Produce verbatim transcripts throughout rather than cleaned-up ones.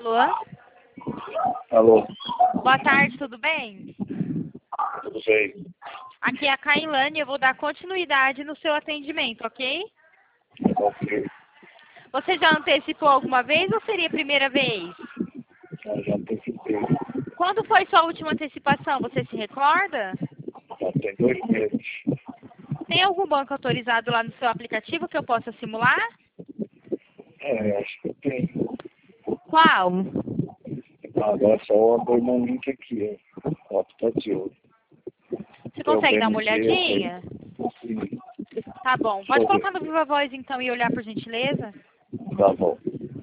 Alô? Alô, Boa tarde, tudo bem? tudo bem? Aqui é a Kailane, eu vou dar continuidade no seu atendimento, ok? Ok, Você já antecipou alguma vez ou seria a primeira vez? eu já antecipei. Quando foi sua última antecipação, você se recorda? Já tem dois meses. Tem algum banco autorizado lá no seu aplicativo que eu possa simular? É, acho que tem. Qual? Agora só abrir um link aqui, ó. O aplicativo. Você É o consegue dar uma B M T, olhadinha? sim. Tá bom. Deixa Pode eu colocar no ver. Viva Voz então e olhar por gentileza? Tá bom.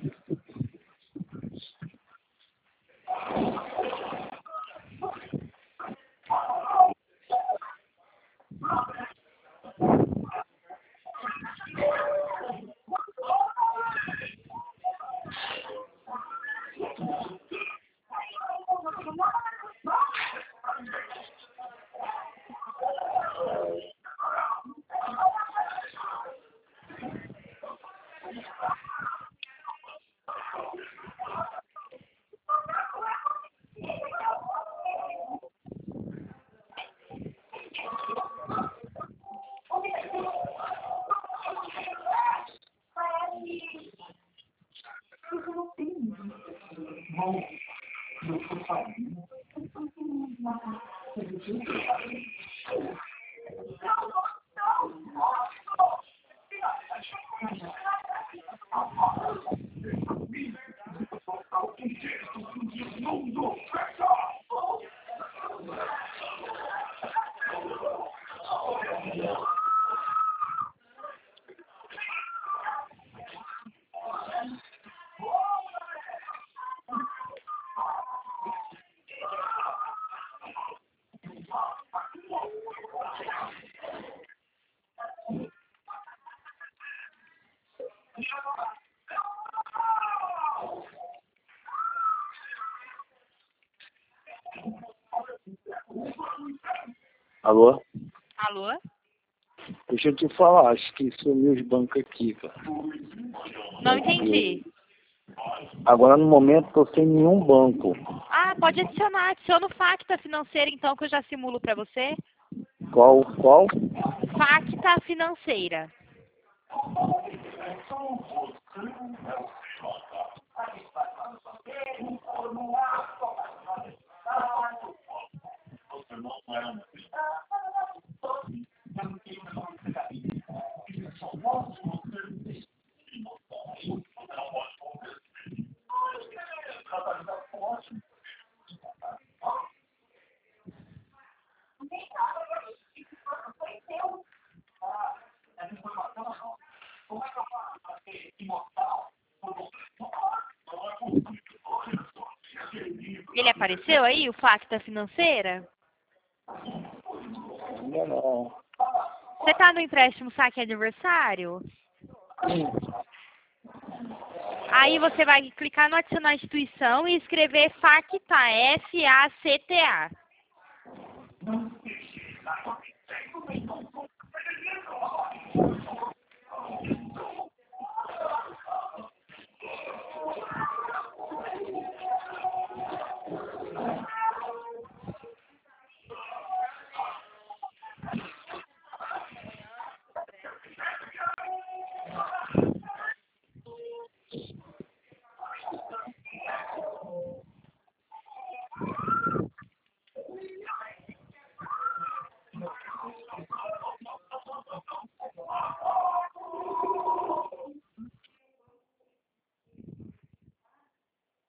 Alô? Alô? Deixa eu te falar, acho que sumiu os bancos aqui, cara. Não entendi. Agora no momento tô sem nenhum banco. Ah, pode adicionar. Adiciona o Facta Financeira então que eu já simulo para você. Qual, qual? Facta Financeira. Ele apareceu aí, o Facta Financeira? Ainda não. Você tá no empréstimo saque aniversário? Aí você vai clicar no adicionar instituição e escrever FACTA, F A C T A.